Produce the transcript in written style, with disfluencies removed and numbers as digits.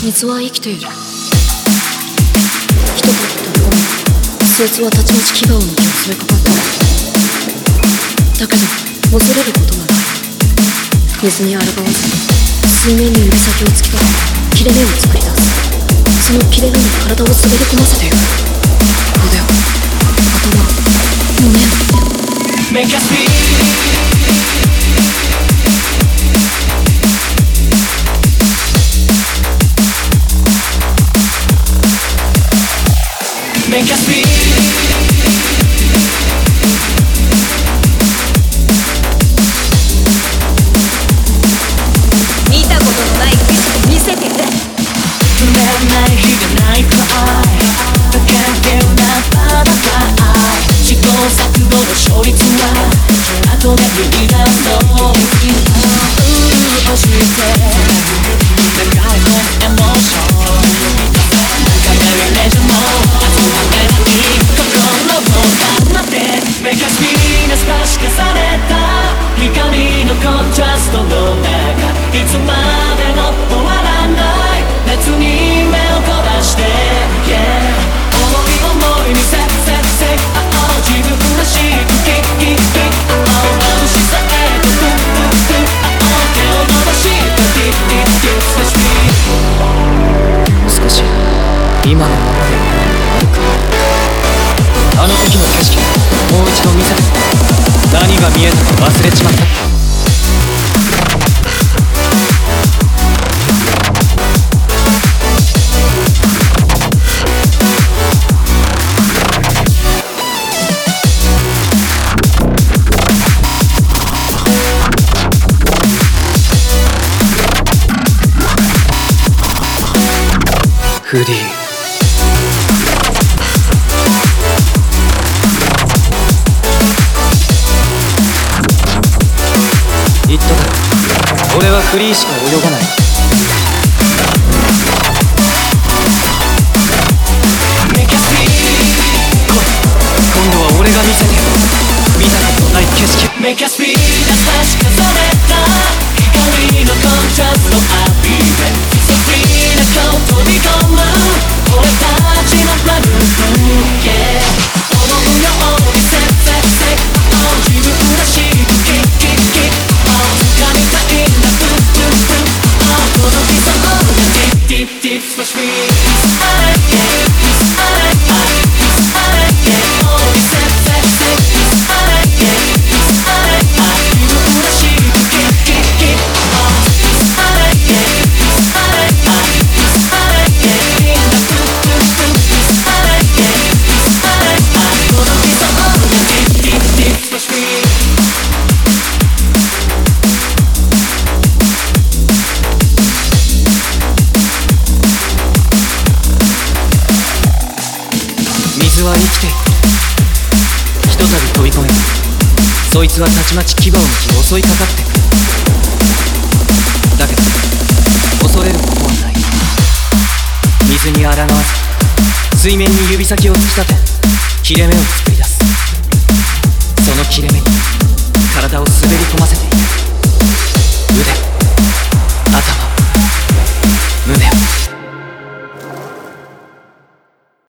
水は生きている。人と飛び込む。そいつはたちまち牙を抜き襲いかかった。だけど恐れることはない。水に抗わず水面に指先を突き立て切れ目を作り出す。その切れ目に体を滑り込ませていく。腕を頭を胸をMake us feel Make us feel 見たことのない景色見せてくれ。止められない日がないくらいだけでなバタフライ試行錯誤の勝率は後で言い出すの教えて流れ込むエモーション輝いレジャーも集まれない心を黙って Make us feel 可視化された光のコントラストの中いつまでも終わらない熱に目を凝らして、yeah、思いにせ自分らしくキッキッキッ眩しさへとフッフッフッ手を伸ばしてディッディッディッセシピーもう少し今のままで歩く。あの時の景色もう一度見せて。何が見えたか忘れちまった。フディ言っただろ、俺はフリーしか泳がない。今度は俺が見せてやる。見たことない景色。Make us feel 優しくされた光のコントラスト浴びてSo free な顔飛び込む俺たちのラブYeah 思うようにせ自分らしくキッキッキッ掴みたいんだフッフッフッ届きそうなディッディッディッ少しフィー水は生きている。ひとたび飛び込めばそいつはたちまち牙を抜き襲いかかってくる。だけど恐れることはない。水に抗わず水面に指先を突き立て切れ目を作り出す。その切れ目に体を滑り込